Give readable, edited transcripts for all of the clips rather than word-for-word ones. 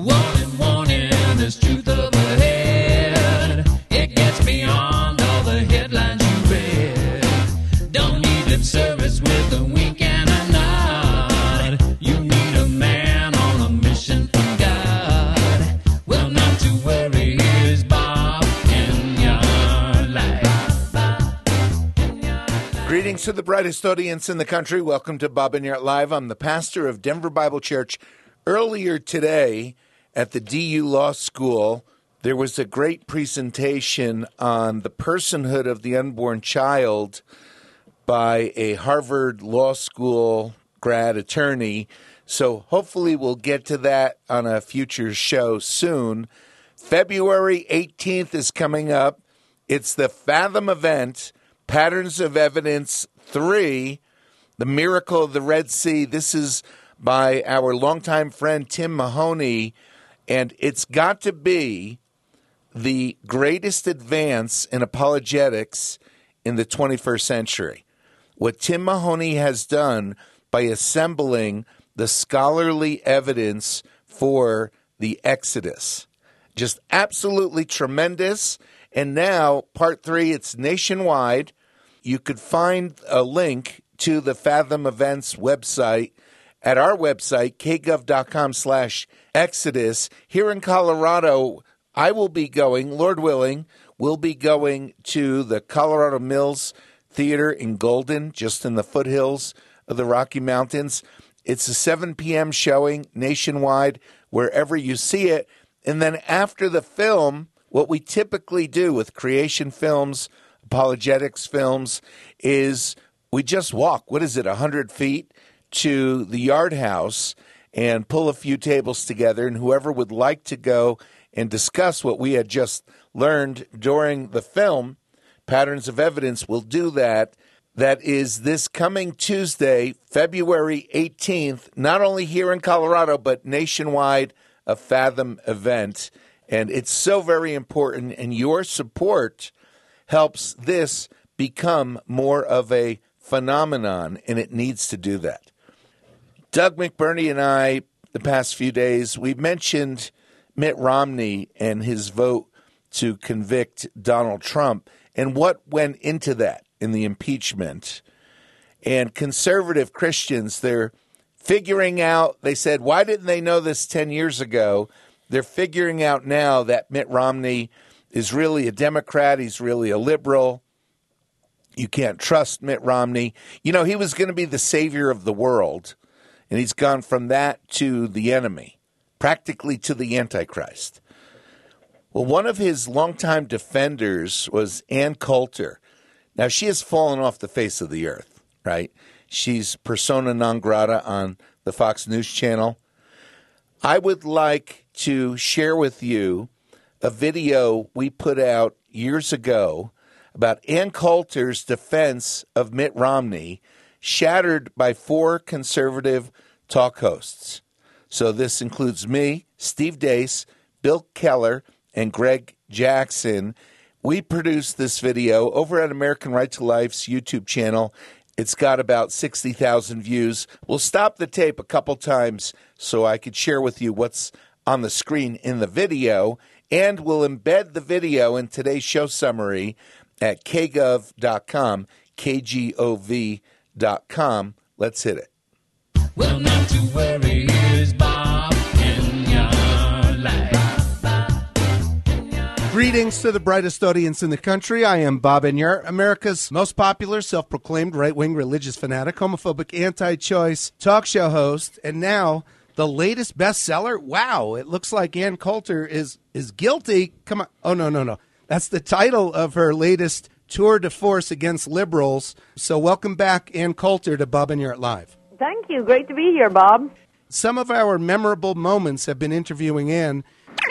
Warning, warning, there's truth up ahead. It gets beyond all the headlines you read. Don't need lip service with a wink and a nod. You need a man on a mission from God. Well, not to worry, here's Bob in your life. Greetings to the brightest audience in the country. Welcome to Bob and Yart Live. I'm the pastor of Denver Bible Church. Earlier today at the DU Law School, there was a great presentation on the personhood of the unborn child by a Harvard Law School grad attorney. So hopefully we'll get to that on a future show soon. February 18th is coming up. It's the Fathom event, Patterns of Evidence 3, The Miracle of the Red Sea. This is by our longtime friend Tim Mahoney, and it's got to be the greatest advance in apologetics in the 21st century. What Tim Mahoney has done by assembling the scholarly evidence for the Exodus. Just absolutely tremendous. And now, part 3, it's nationwide. You could find a link to the Fathom Events website at our website, kgov.com/Exodus. Here in Colorado, I will be going, Lord willing, we'll be going to the Colorado Mills Theater in Golden, just in the foothills of the Rocky Mountains. It's a 7 p.m. showing nationwide, wherever you see it. And then after the film, what we typically do with creation films, apologetics films, is we just walk, 100 feet to the Yard House and pull a few tables together, and whoever would like to go and discuss what we had just learned during the film, Patterns of Evidence, will do that. That is this coming Tuesday, February 18th, not only here in Colorado, but nationwide, a Fathom event. And it's so very important, and your support helps this become more of a phenomenon, and it needs to do that. Doug McBurney and I, the past few days, we mentioned Mitt Romney and his vote to convict Donald Trump and what went into that in the impeachment. And conservative Christians, they're figuring out, they said, why didn't they know this 10 years ago? They're figuring out now that Mitt Romney is really a Democrat. He's really a liberal. You can't trust Mitt Romney. You know, he was going to be the savior of the world. And he's gone from that to the enemy, practically to the Antichrist. Well, one of his longtime defenders was Ann Coulter. Now, she has fallen off the face of the earth, right? She's persona non grata on the Fox News channel. I would like to share with you a video we put out years ago about Ann Coulter's defense of Mitt Romney, shattered by 4 conservative talk hosts. So this includes me, Steve Deace, Bill Keller, and Greg Jackson. We produced this video over at American Right to Life's YouTube channel. It's got about 60,000 views. We'll stop the tape a couple times so I could share with you what's on the screen in the video, and we'll embed the video in today's show summary at kgov.com, KGOV.com. Let's hit it. Well, not to worry, here's Bob in your life. Greetings to the brightest audience in the country. I am Bob Enyart, America's most popular self-proclaimed right-wing religious fanatic, homophobic, anti-choice talk show host, and now the latest bestseller. Wow, it looks like Ann Coulter is guilty. Come on. Oh, no. That's the title of her latest tour de force against liberals. So welcome back, Ann Coulter, to Bob Enyart Live. Thank you. Great to be here, Bob. Some of our memorable moments have been interviewing Ann.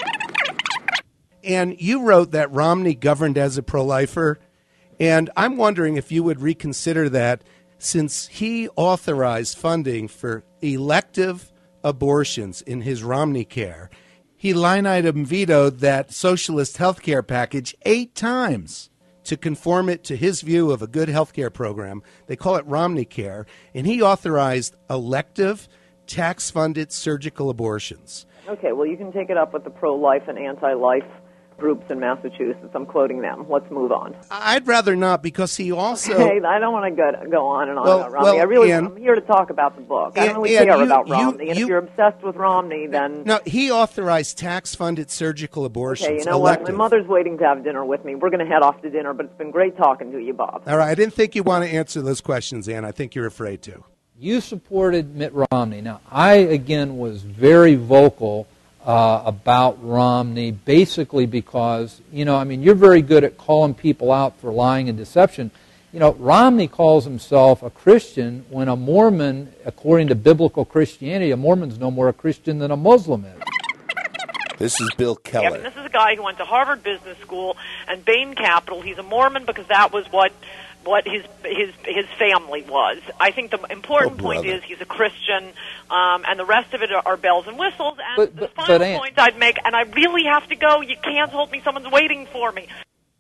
And you wrote that Romney governed as a pro-lifer. And I'm wondering if you would reconsider that, since he authorized funding for elective abortions in his Romney Care. He line item vetoed that socialist health care package 8 times to conform it to his view of a good health care program. They call it Romney Care. And he authorized elective, tax-funded surgical abortions. Okay, well, you can take it up with the pro-life and anti-life groups in Massachusetts. I'm quoting them. Let's move on. I'd rather not, because he also... Okay, I don't want to go on and on about Romney. I'm here to talk about the book. I don't really care about Romney. And if you're obsessed with Romney, then... No, he authorized tax-funded surgical abortions. Okay, you know what? My mother's waiting to have dinner with me. We're going to head off to dinner, but it's been great talking to you, Bob. All right, I didn't think you want to answer those questions, Ann. I think you're afraid to. You supported Mitt Romney. Now, I, again, was very vocal about Romney, basically because, you're very good at calling people out for lying and deception. Romney calls himself a Christian when a Mormon, according to biblical Christianity, a Mormon's no more a Christian than a Muslim is. This is Bill Keller. Yeah, this is a guy who went to Harvard Business School and Bain Capital. He's a Mormon because that was what his family was. I think the important point is he's a Christian, and the rest of it are bells and whistles. And the final point I'd make, and I really have to go, you can't hold me, someone's waiting for me.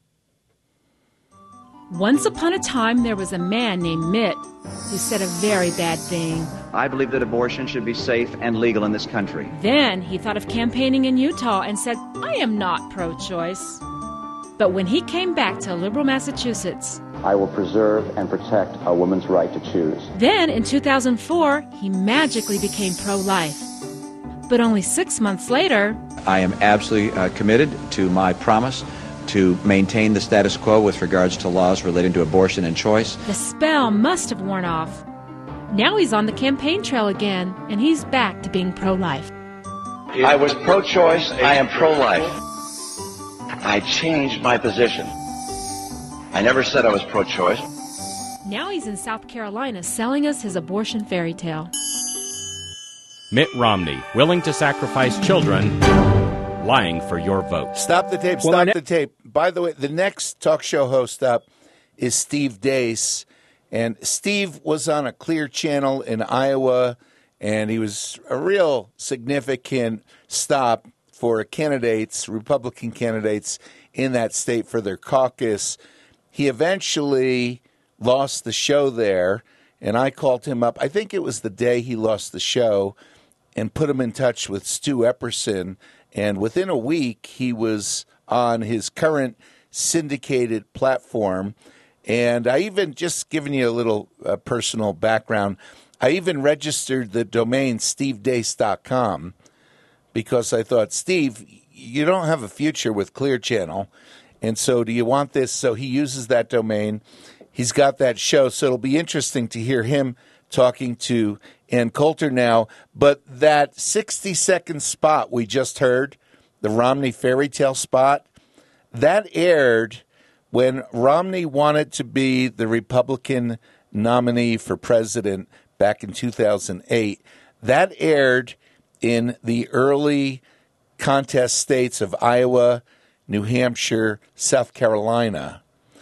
Once upon a time, there was a man named Mitt who said a very bad thing. I believe that abortion should be safe and legal in this country. Then he thought of campaigning in Utah and said, I am not pro-choice. But when he came back to liberal Massachusetts, I will preserve and protect a woman's right to choose. Then in 2004, he magically became pro-life. But only 6 months later, I am absolutely committed to my promise to maintain the status quo with regards to laws relating to abortion and choice. The spell must have worn off. Now he's on the campaign trail again, and he's back to being pro-life. I was pro-choice, I am pro-life. I changed my position. I never said I was pro-choice. Now he's in South Carolina selling us his abortion fairy tale. Mitt Romney, willing to sacrifice children, lying for your vote. Stop the tape, stop the tape. By the way, the next talk show host up is Steve Deace. And Steve was on a Clear Channel in Iowa, and he was a real significant stop for candidates, Republican candidates in that state for their caucus. He eventually lost the show there, and I called him up. I think it was the day he lost the show, and put him in touch with Stu Epperson. And within a week, he was on his current syndicated platform. And I even, just giving you a little personal background, I even registered the domain stevedeace.com because I thought, Steve, you don't have a future with Clear Channel. And so do you want this? So he uses that domain. He's got that show. So it'll be interesting to hear him talking to Ann Coulter now. But that 60-second spot we just heard, the Romney fairy tale spot, that aired when Romney wanted to be the Republican nominee for president back in 2008. That aired in the early contest states of Iowa, New Hampshire, South Carolina.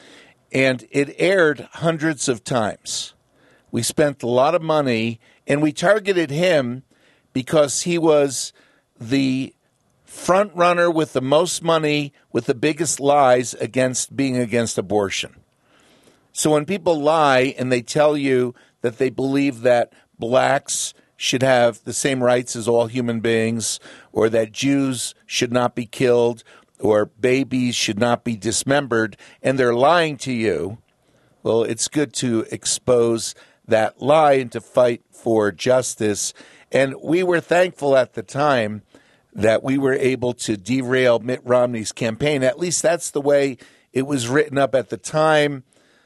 And it aired hundreds of times. We spent a lot of money, and we targeted him because he was the front runner with the most money, with the biggest lies against being against abortion. So when people lie and they tell you that they believe that blacks should have the same rights as all human beings, or that Jews should not be killed, or babies should not be dismembered, and they're lying to you, well, it's good to expose that lie and to fight for justice. And we were thankful at the time that we were able to derail Mitt Romney's campaign. At least that's the way it was written up at the time.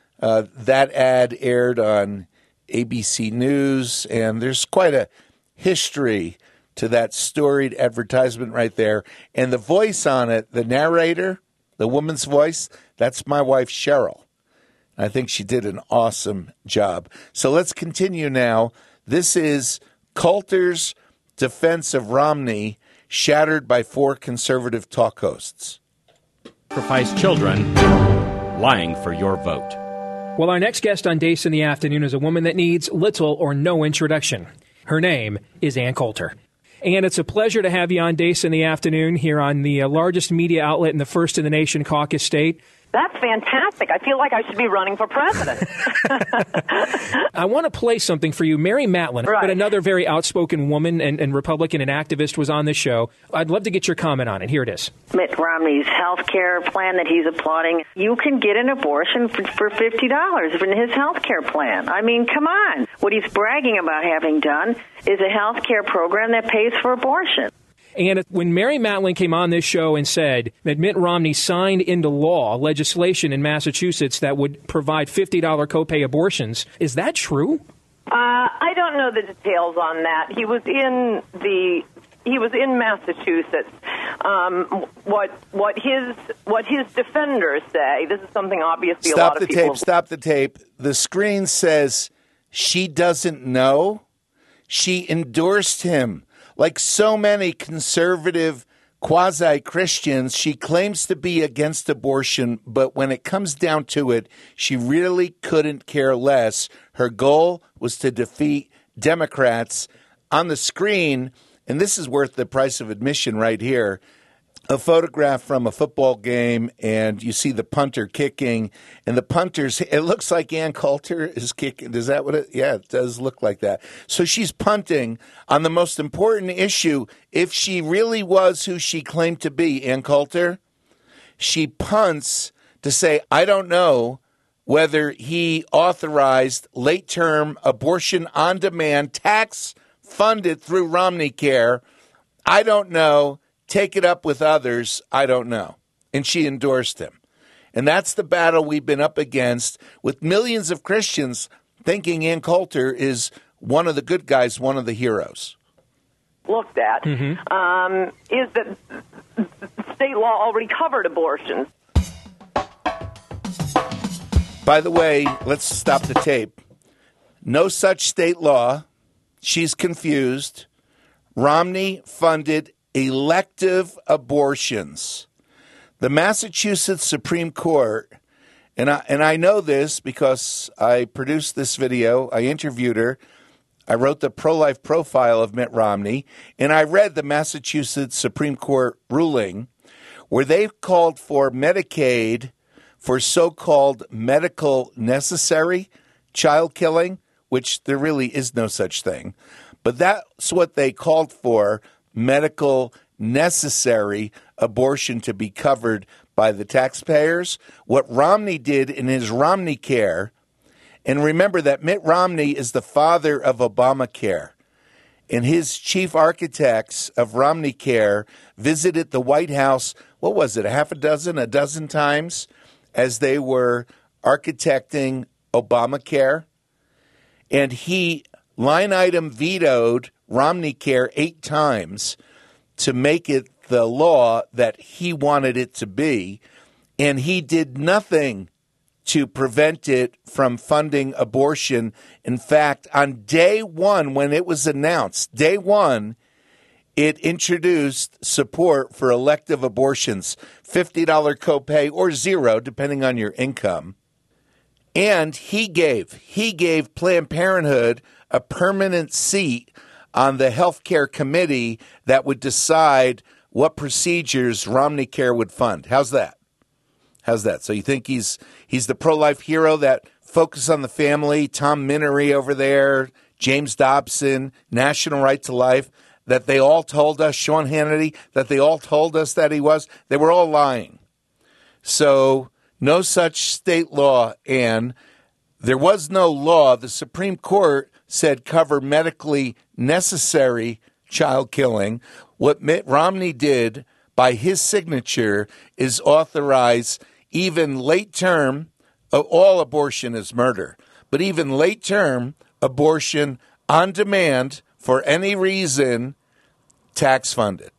That ad aired on ABC News, and there's quite a history to that storied advertisement right there. And the voice on it, the narrator, the woman's voice, that's my wife, Cheryl. I think she did an awesome job. So let's continue now. This is Coulter's defense of Romney, shattered by 4 conservative talk hosts. Sacrifice children, lying for your vote. Well, our next guest on Deace in the Afternoon is a woman that needs little or no introduction. Her name is Ann Coulter. And it's a pleasure to have you on Deace in the Afternoon here on the largest media outlet in the first in the nation caucus state. That's fantastic. I feel like I should be running for president. I want to play something for you. Mary Matlin, right. But another very outspoken woman and Republican and activist, was on this show. I'd love to get your comment on it. Here it is. Mitt Romney's health care plan that he's applauding. You can get an abortion for $50 in his health care plan. I mean, come on. What he's bragging about having done is a health care program that pays for abortion. And when Mary Matlin came on this show and said that Mitt Romney signed into law legislation in Massachusetts that would provide $50 copay abortions, is that true? I don't know the details on that. He was in Massachusetts. What his defenders say. This is something obviously a lot of people. Stop the tape. The screen says she doesn't know. She endorsed him. Like so many conservative quasi-Christians, she claims to be against abortion, but when it comes down to it, she really couldn't care less. Her goal was to defeat Democrats. On the screen, and this is worth the price of admission right here, a photograph from a football game, and you see the punter kicking, and the punters, it looks like Ann Coulter is kicking. Is that what it? Yeah, it does look like that. So she's punting on the most important issue. If she really was who she claimed to be, Ann Coulter, she punts to say, I don't know whether he authorized late-term abortion on demand, tax-funded through Romney Care. I don't know. Take it up with others, I don't know. And she endorsed him. And that's the battle we've been up against with millions of Christians thinking Ann Coulter is one of the good guys, one of the heroes. Looked at, is that state law already covered abortions. By the way, let's stop the tape. No such state law. She's confused. Romney funded elective abortions. The Massachusetts Supreme Court, and I know this because I produced this video, I interviewed her, I wrote the pro-life profile of Mitt Romney, and I read the Massachusetts Supreme Court ruling where they called for Medicaid for so-called medical necessary child killing, which there really is no such thing. But that's what they called for, medical necessary abortion to be covered by the taxpayers. What Romney did in his Romney Care, and remember that Mitt Romney is the father of Obamacare, and his chief architects of Romney Care visited the White House, what was it, a dozen times as they were architecting Obamacare, and he line item vetoed Romney Care 8 times to make it the law that he wanted it to be, and he did nothing to prevent it from funding abortion. In fact, on day one, when it was announced, day one, it introduced support for elective abortions, $50 copay or zero, depending on your income. And he gave Planned Parenthood a permanent seat on the health care committee that would decide what procedures Romney Care would fund. How's that? So you think he's the pro-life hero that focused on the family, Tom Minery over there, James Dobson, National Right to Life, that they all told us, Sean Hannity, that they all told us that he was? They were all lying. So no such state law, and there was no law. The Supreme Court said cover medically necessary child killing. What Mitt Romney did by his signature is authorize even late term, all abortion is murder, but even late term abortion on demand for any reason, tax funded.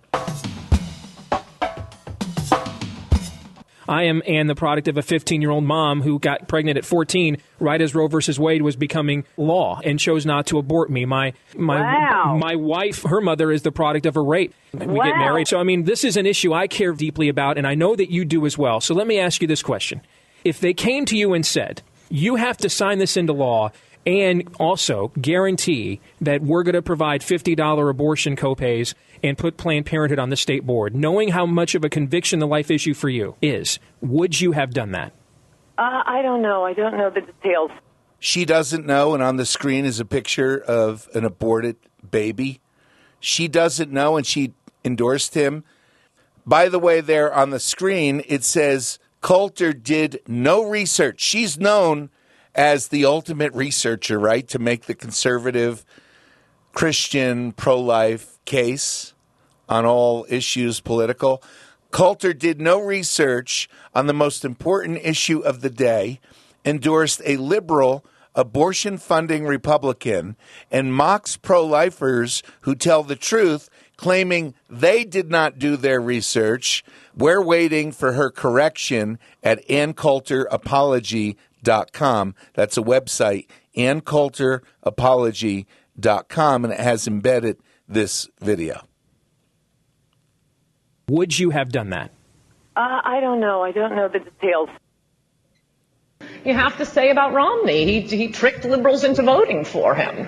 I am the product of a 15-year-old mom who got pregnant at 14 right as Roe versus Wade was becoming law and chose not to abort me. My wife, her mother, is the product of a rape. We get married. So, I mean, this is an issue I care deeply about, and I know that you do as well. So let me ask you this question. If they came to you and said, you have to sign this into law, and also guarantee that we're going to provide $50 abortion copays and put Planned Parenthood on the state board, knowing how much of a conviction the life issue for you is, would you have done that? I don't know. I don't know the details. She doesn't know, and on the screen is a picture of an aborted baby. She doesn't know, and she endorsed him. By the way, there on the screen, it says Coulter did no research. She's known as the ultimate researcher, right, to make the conservative, Christian, pro-life case on all issues political. Coulter did no research on the most important issue of the day, endorsed a liberal, abortion-funding Republican, and mocks pro-lifers who tell the truth, claiming they did not do their research. We're waiting for her correction at AnnCoulterApology.com. That's a website, AnnCoulterApology.com, and it has embedded this video. Would you have done that? I don't know. I don't know the details. You have to say about Romney, he tricked liberals into voting for him.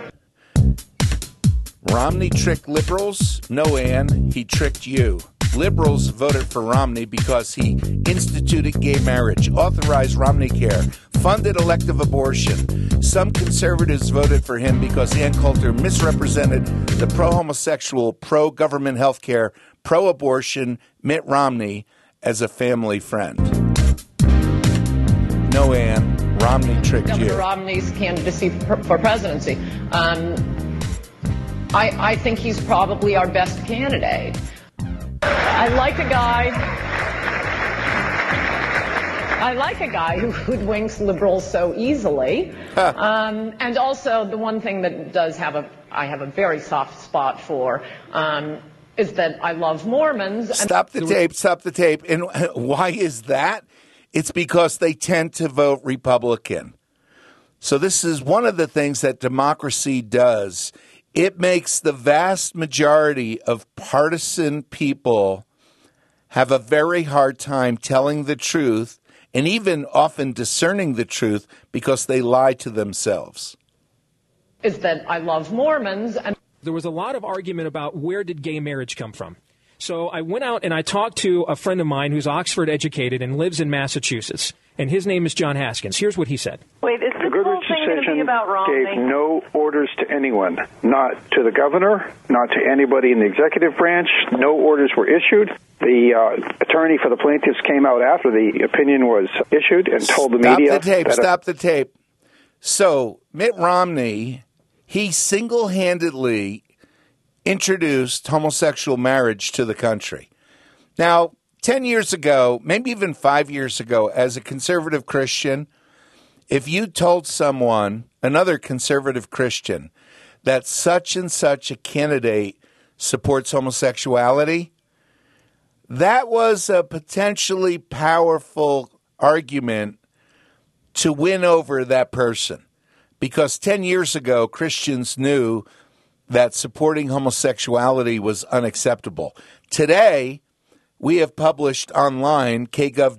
Romney tricked liberals? No, Ann, he tricked you. Liberals voted for Romney because he instituted gay marriage, authorized Romney Care, funded elective abortion. Some conservatives voted for him because Ann Coulter misrepresented the pro-homosexual, pro-government health care, pro-abortion Mitt Romney as a family friend. No, Ann, Romney tricked you. Governor Romney's candidacy for presidency. I think he's probably our best candidate. I like a guy who hoodwinks liberals so easily. And also the one thing that I have a very soft spot for is that I love Mormons. Stop the tape. And why is that? It's because they tend to vote Republican. So this is one of the things that democracy does. It makes the vast majority of partisan people have a very hard time telling the truth and even often discerning the truth because they lie to themselves. Is that I love Mormons. And there was a lot of argument about where did gay marriage come from. So I went out and I talked to a friend of mine who's Oxford educated and lives in Massachusetts, and his name is John Haskins. Here's what he said. Wait, is this whole thing going to be about Romney? Gave no orders to anyone, not to the governor, not to anybody in the executive branch. No orders were issued. The attorney for the plaintiffs came out after the opinion was issued and told the media. Stop the tape. So Mitt Romney, he single-handedly introduced homosexual marriage to the country. Now, 10 years ago, maybe even 5 years ago, as a conservative Christian, if you told someone, another conservative Christian, that such and such a candidate supports homosexuality, that was a potentially powerful argument to win over that person. Because 10 years ago, Christians knew that supporting homosexuality was unacceptable. Today, we have published online,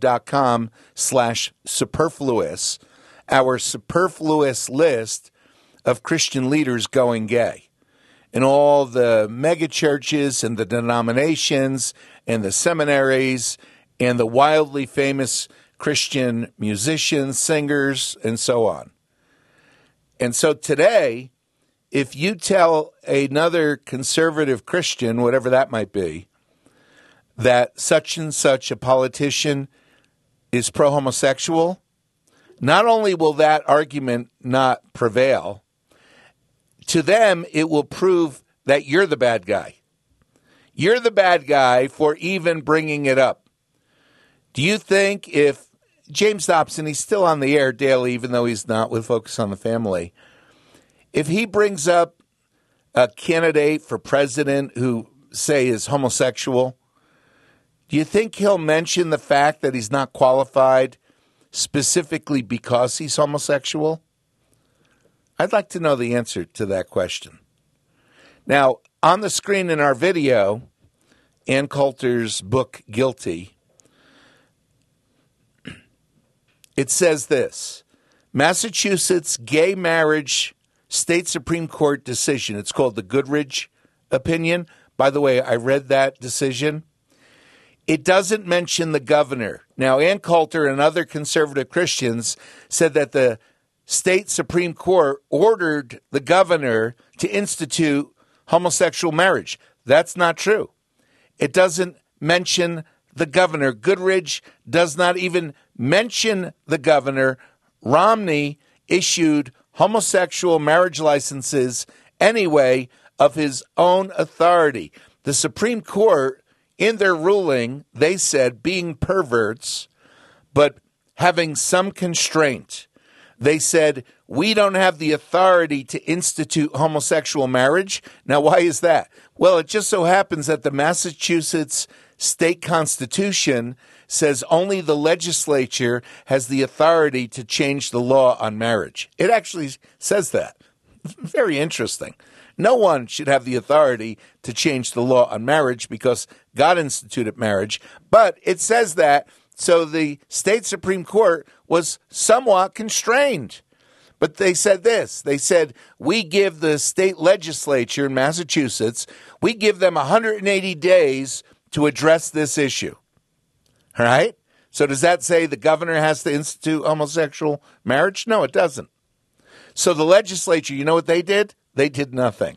kgov.com/superfluous, our superfluous list of Christian leaders going gay. And all the mega churches and the denominations and the seminaries and the wildly famous Christian musicians, singers, and so on. And so today, if you tell another conservative Christian, whatever that might be, that such and such a politician is pro-homosexual, not only will that argument not prevail, to them it will prove that you're the bad guy. You're the bad guy for even bringing it up. Do you think if James Dobson, he's still on the air daily, even though he's not with Focus on the Family, if he brings up a candidate for president who, say, is homosexual, do you think he'll mention the fact that he's not qualified specifically because he's homosexual? I'd like to know the answer to that question. Now, on the screen in our video, Ann Coulter's book, Guilty, it says this: Massachusetts gay marriage state Supreme Court decision. It's called the Goodridge opinion. By the way, I read that decision. It doesn't mention the governor. Now, Ann Coulter and other conservative Christians said that the state Supreme Court ordered the governor to institute homosexual marriage. That's not true. It doesn't mention the governor. Goodridge does not even mention the governor. Romney issued homosexual marriage licenses anyway of his own authority. The Supreme Court, in their ruling, they said being perverts, but having some constraint. They said, we don't have the authority to institute homosexual marriage. Now, why is that? Well, it just so happens that the Massachusetts state constitution says only the legislature has the authority to change the law on marriage. It actually says that. Very interesting. No one should have the authority to change the law on marriage because God instituted marriage. But it says that, so the state Supreme Court was somewhat constrained. But they said this. They said, we give the state legislature in Massachusetts, we give them 180 days to address this issue. All right? So does that say the governor has to institute homosexual marriage? No, it doesn't. So the legislature, you know what they did? They did nothing.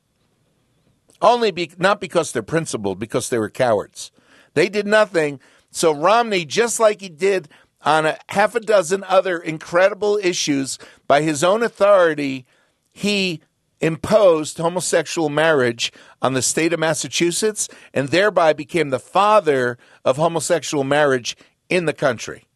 Not because they're principled, because they were cowards. They did nothing. So Romney, just like he did on a half a dozen other incredible issues, by his own authority, he imposed homosexual marriage on the state of Massachusetts and thereby became the father of homosexual marriage in the country.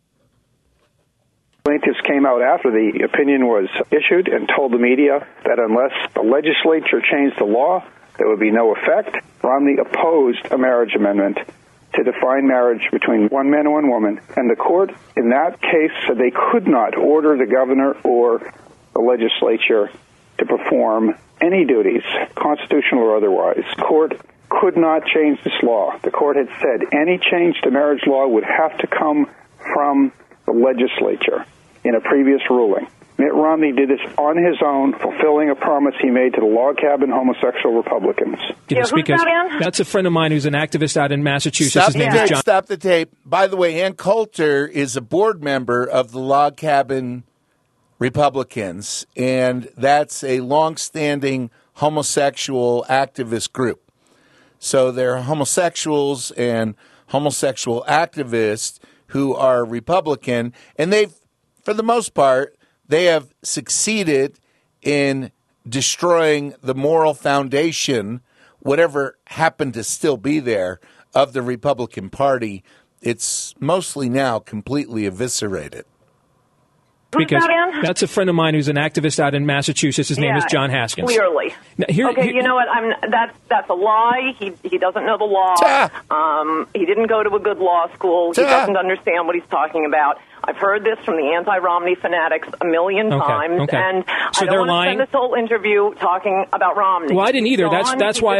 Plaintiffs came out after the opinion was issued and told the media that unless the legislature changed the law, there would be no effect. Romney opposed a marriage amendment to define marriage between one man and one woman, and the court in that case said they could not order the governor or the legislature to perform any duties, constitutional or otherwise. The court could not change this law. The court had said any change to marriage law would have to come from the legislature in a previous ruling. Mitt Romney did this on his own, fulfilling a promise he made to the log cabin homosexual Republicans. That's a friend of mine who's an activist out in Massachusetts. His name is John. Stop the tape. By the way, Ann Coulter is a board member of the Log Cabin Republicans, and that's a longstanding homosexual activist group. So there are homosexuals and homosexual activists who are Republican, and they've, for the most part, they have succeeded in destroying the moral foundation, whatever happened to still be there, of the Republican Party. It's mostly now completely eviscerated. Because that's a friend of mine who's an activist out in Massachusetts. His name is John Haskins. Clearly. Now, you know what? That's a lie. He doesn't know the law. He didn't go to a good law school. He doesn't understand what he's talking about. I've heard this from the anti-Romney fanatics a million times, and so I don't want to spend this whole interview talking about Romney. Well, I didn't either. That's why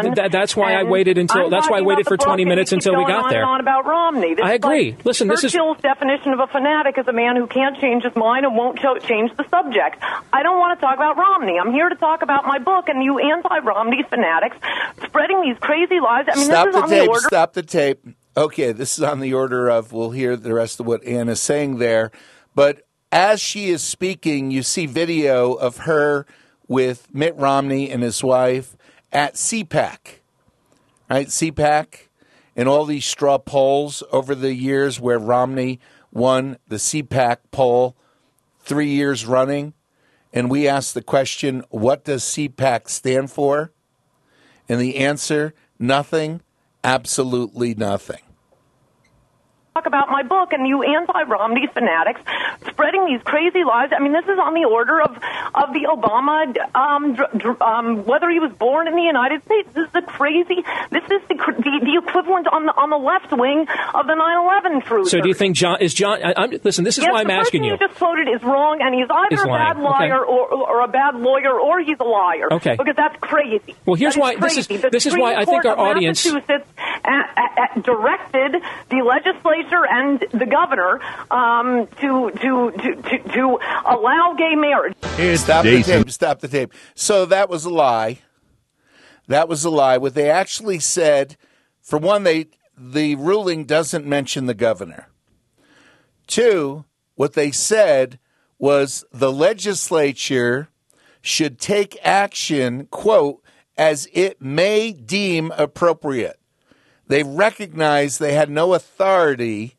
I waited until. That's why I waited for 20 minutes until we got there. On about Romney. I agree. Listen, Churchill's definition of a fanatic is a man who can't change his mind and won't change the subject. I don't want to talk about Romney. I'm here to talk about my book, and you anti-Romney fanatics spreading these crazy lies. I mean, this is on the order. Stop the tape. Okay, this is on the order of, we'll hear the rest of what Ann is saying there. But as she is speaking, you see video of her with Mitt Romney and his wife at CPAC. Right, CPAC, and all these straw polls over the years where Romney won the CPAC poll 3 years running. And we asked the question, what does CPAC stand for? And the answer, nothing. Absolutely nothing. Talk about my book, and you anti-Romney fanatics spreading these crazy lies. I mean, this is on the order of the Obama, whether he was born in the United States. This is the equivalent on the left wing of the 9/11 truth. So do you think John? Listen, this is why I'm asking you. The person you just quoted is wrong, and he's either a bad liar or a bad lawyer, or he's a liar. Okay. Because that's crazy. Well, here's why. This is why I think our audience. Massachusetts directed the legislature and the governor to allow gay marriage. Stop the tape. So that was a lie. That was a lie. What they actually said, for one, the ruling doesn't mention the governor. Two, what they said was the legislature should take action, quote, as it may deem appropriate. They recognized they had no authority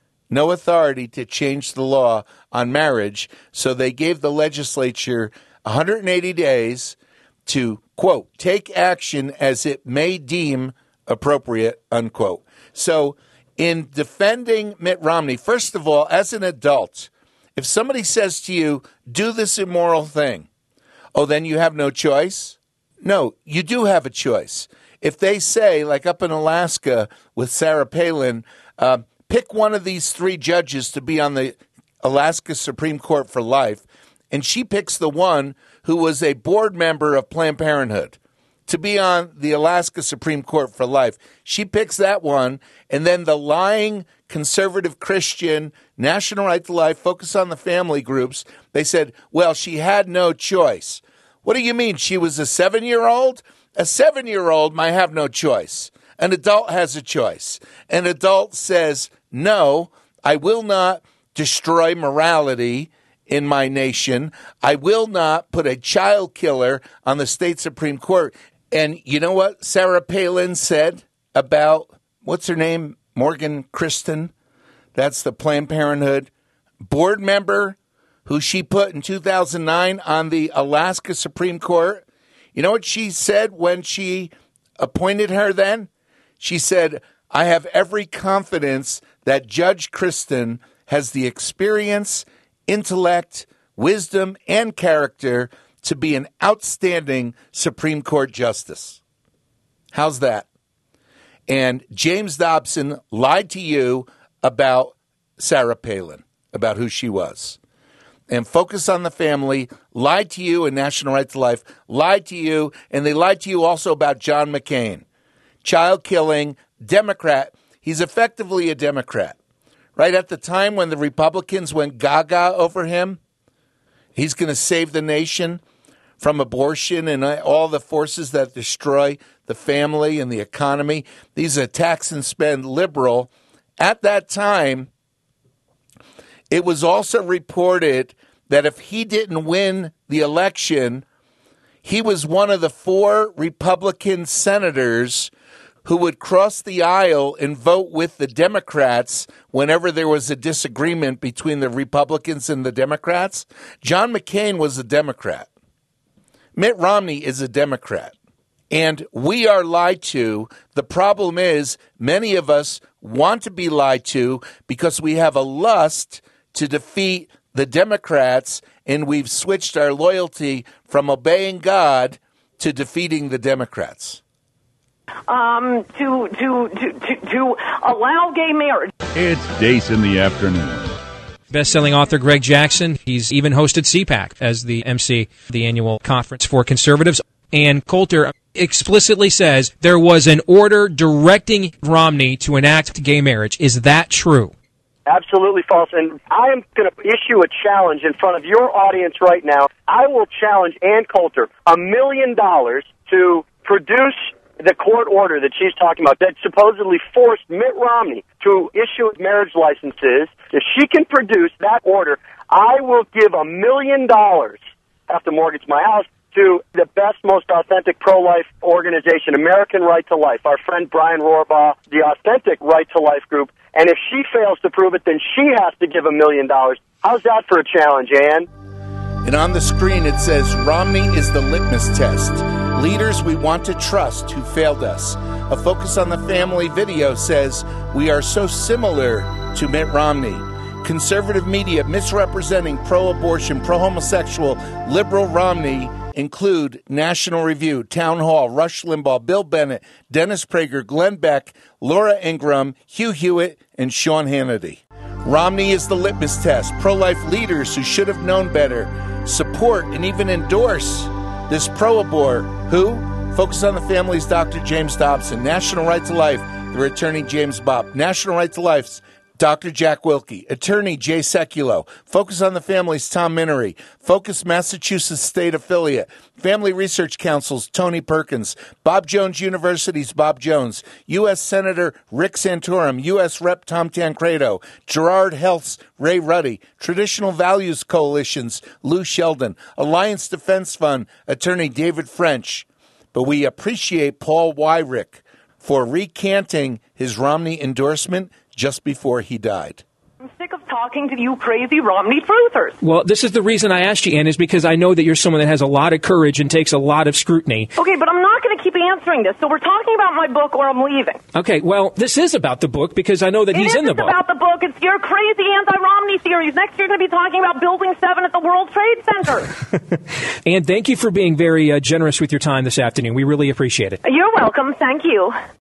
to change the law on marriage, so they gave the legislature 180 days to, quote, take action as it may deem appropriate, unquote. So in defending Mitt Romney, first of all, as an adult, if somebody says to you, do this immoral thing, oh, then you have no choice? No, you do have a choice. If they say, like up in Alaska with Sarah Palin, pick one of these three judges to be on the Alaska Supreme Court for life, and she picks the one who was a board member of Planned Parenthood to be on the Alaska Supreme Court for life. She picks that one, and then the lying conservative Christian, National Right to Life, Focus on the Family groups, they said, well, she had no choice. What do you mean? She was a 7-year-old? A 7-year-old might have no choice. An adult has a choice. An adult says, no, I will not destroy morality in my nation. I will not put a child killer on the state Supreme Court. And you know what Sarah Palin said about, what's her name, Morgan Christen? That's the Planned Parenthood board member who she put in 2009 on the Alaska Supreme Court. You know what she said when she appointed her then? She said, I have every confidence that Judge Christen has the experience, intellect, wisdom, and character to be an outstanding Supreme Court justice. How's that? And James Dobson lied to you about Sarah Palin, about who she was. And Focus on the Family lied to you, and National Right to Life lied to you, and they lied to you also about John McCain. Child killing, Democrat. He's effectively a Democrat. Right at the time when the Republicans went gaga over him, he's going to save the nation from abortion and all the forces that destroy the family and the economy. He's a tax and spend liberal. At that time, it was also reported that if he didn't win the election, he was one of the 4 Republican senators who would cross the aisle and vote with the Democrats whenever there was a disagreement between the Republicans and the Democrats. John McCain was a Democrat. Mitt Romney is a Democrat. And we are lied to. The problem is many of us want to be lied to because we have a lust to defeat the Democrats, and we've switched our loyalty from obeying God to defeating the Democrats. To allow gay marriage. It's Dace in the Afternoon. Best-selling author Greg Jackson. He's even hosted CPAC as the MC, the annual conference for conservatives. And Coulter explicitly says there was an order directing Romney to enact gay marriage. Is that true? Absolutely false. And I am going to issue a challenge in front of your audience right now. I will challenge Ann Coulter $1 million to produce the court order that she's talking about that supposedly forced Mitt Romney to issue marriage licenses. If she can produce that order, I will give $1 million, have to mortgage my house, to the best, most authentic pro-life organization, American Right to Life, our friend Brian Rohrbaugh, the Authentic Right to Life group. And if she fails to prove it, then she has to give $1 million. How's that for a challenge, Ann? And on the screen it says, Romney is the litmus test. Leaders we want to trust who failed us. A Focus on the Family video says, we are so similar to Mitt Romney. Conservative media misrepresenting pro-abortion, pro-homosexual, liberal Romney include National Review, Town Hall, Rush Limbaugh, Bill Bennett, Dennis Prager, Glenn Beck, Laura Ingraham, Hugh Hewitt, and Sean Hannity. Romney is the litmus test. Pro-life leaders who should have known better support and even endorse this pro-abort. Who? Focus on the Family's Dr. James Dobson, National Right to Life, the returning James Bopp. National Right to Life's Dr. Jack Wilkie. Attorney Jay Sekulow. Focus on the Family's Tom Minery. Focus Massachusetts State Affiliate. Family Research Council's Tony Perkins. Bob Jones University's Bob Jones. U.S. Senator Rick Santorum. U.S. Rep. Tom Tancredo. Gerard Health's Ray Ruddy. Traditional Values Coalition's Lou Sheldon. Alliance Defense Fund Attorney David French. But we appreciate Paul Weyrich for recanting his Romney endorsement just before he died. I'm sick of talking to you crazy Romney truthers. Well, this is the reason I asked you, Ann, is because I know that you're someone that has a lot of courage and takes a lot of scrutiny. Okay, but I'm not going to keep answering this. So we're talking about my book or I'm leaving. Okay, well, this is about the book because I know that he's in the book. It's about the book. It's your crazy anti-Romney theories. Next you're going to be talking about Building 7 at the World Trade Center. Ann, thank you for being very generous with your time this afternoon. We really appreciate it. You're welcome. Thank you.